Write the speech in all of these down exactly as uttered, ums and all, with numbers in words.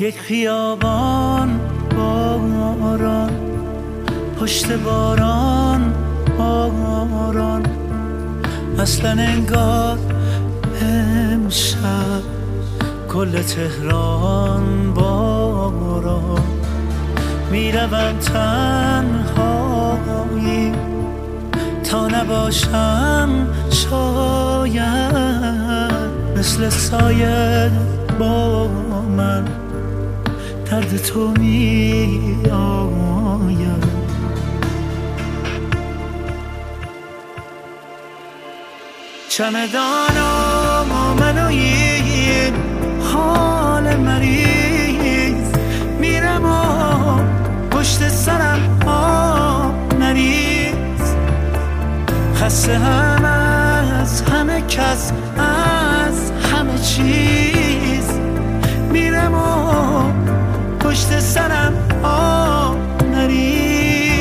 یک خیابان باران، پشت باران باران، اصلا انگار امشب کل تهران باران. میروم تنهایی تا نباشم شاید، مثل سایه با من درد تو می آید. چمدانم و من و این حال مریض، میرم و پشت سرم آب نریز، خسته هم از همه کس، از همه چیز، میرم و پشت سرم آب نریز.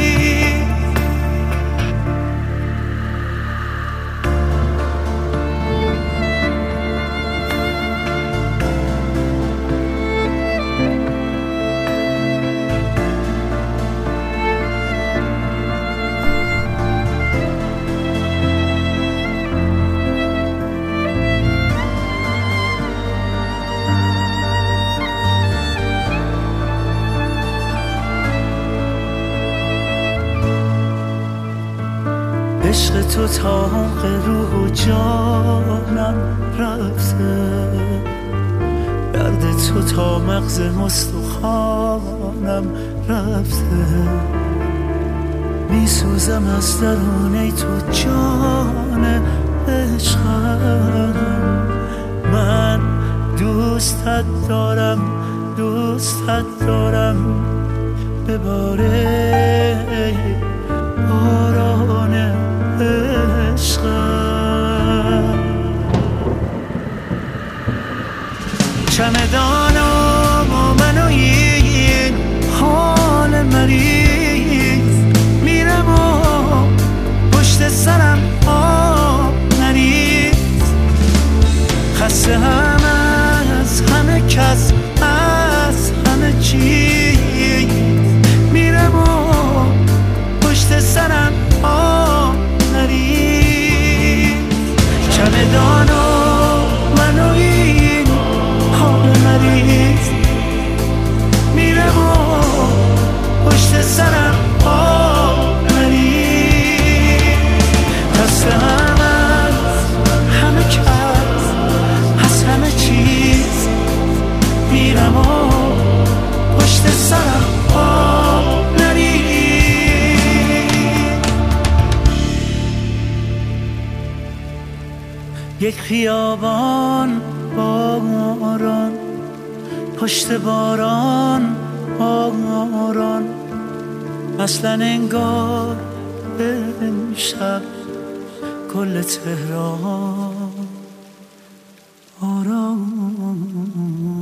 عشق تو طاق روح و جانم رفته، درد تو تا مغز مستخوانم رفته، میسوزم از درونه تو جان عشقم. من دوستت دارم، دوستت دارم، بباره باران عشقم. چمدانم و من و این حال مریض، میرم و پشت سرم آب نریز، خسته هم از همه کس، از همه چیز، میرم و پشت سرم آب نریز. چمدانو منو این حال مریض، میرم و پشت سرم آب نریز، خسته هم از همه کس، از همه چیز، میرم و پشت سرم آب نریز. یک خیابان باران، پشت باران باران، اصلا انگار امشب کل تهران آرام.